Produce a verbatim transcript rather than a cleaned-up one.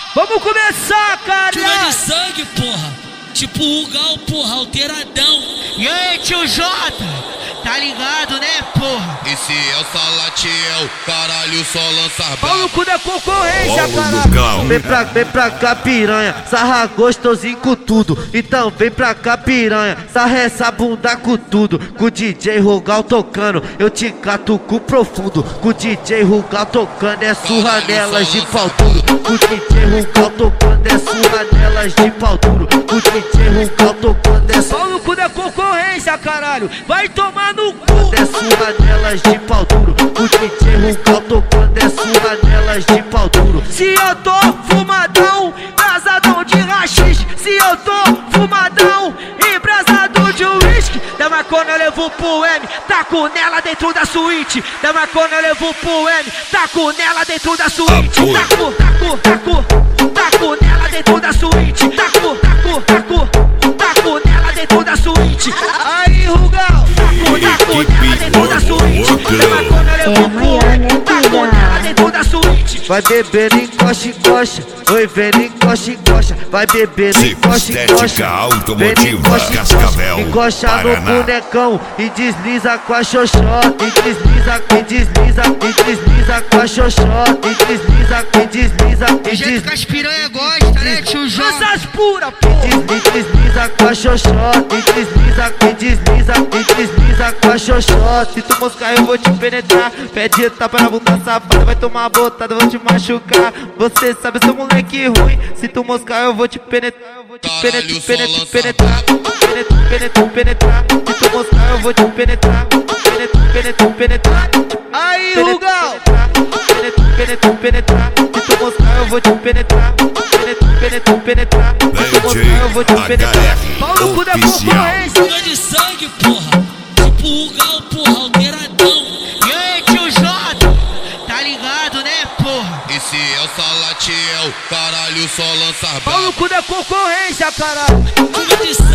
Vamos começar, cara! Chuva de sangue, porra! Tipo o Gal, porra, alteradão! E aí, tio Jota? Tá ligado, né, porra? Esse é o Salatiel, caralho, só lança Pau no cu da concorrência, Paulo do caralho! Cão. Vem pra, vem pra cá, piranha, sarra gostosinho com tudo. Então vem pra cá, piranha, sarra essa bunda com tudo. Com o D J Rugal tocando, eu te cato com profundo. Com o D J Rugal tocando, é surra nelas de pau duro. Com o D J Rugal tocando, é surra nelas de pau duro. Com o D J Rugal tocando, é Pau no cu da concorrência, caralho! Vai tomar no cu! é surra nelas de pau duro. O D J Rugal tocando, é surra nelas de pau duro. Se eu tô fumadão, embrasadão de rachis. Se eu tô fumadão, embrasado de uísque. Da macona eu levo pro M, taco nela dentro da suíte. Da macona eu levo pro M, taco nela dentro da suíte. Taco, taco, taco, taco nela dentro da suíte. Taco, taco, taco, taco nela dentro da suíte. Aí, Rugal, taco, taco nela dentro da suíte. Da macona eu levo pro M, taco nela dentro da suíte. Vai beber, encoxa, encoxa. Oi, vem, encoxa, encoxa. Vai beber, encoxa, encoxa. Estética automotiva, Cascavel, Encoxa no Paraná. bonecão e desliza com a xoxota. E desliza, e desliza, e desliza com a xoxota. E desliza, e desliza, e jeito que desliza. as piranha gosta, né, tio João? Essas puras, pô! E desliza com a xoxota. E desliza, e desliza, e desliza com a xoxota. Se tu moscar eu vou te penetrar. Pede tapa na bunda safada, vai tomar uma botada, vou te machucar. Você sabe, sou moleque ruim. Se tu moscar eu vou te penetrar. Eu vou te penetrar, penetrar, penetrar. Penetrar, penetrar, penetrar. Se tu moscar eu vou te penetrar. Penetrar, penetrar, penetrar. Aí, Rugal! Penetrar, penetrar, penetrar. Se tu moscar eu vou te penetrar. Penetrar, penetrar, penetrar. Se tu moscar eu vou te penetrar. Pau no cu da Oficial. concorrência! Chuva de sangue, porra! Tipo o Gal, porra, alteradão! E aí, tio Jota? Tá ligado, né, porra? Esse é o Salatiel, caralho, só lança Pau no cu da concorrência, caralho! Chuva de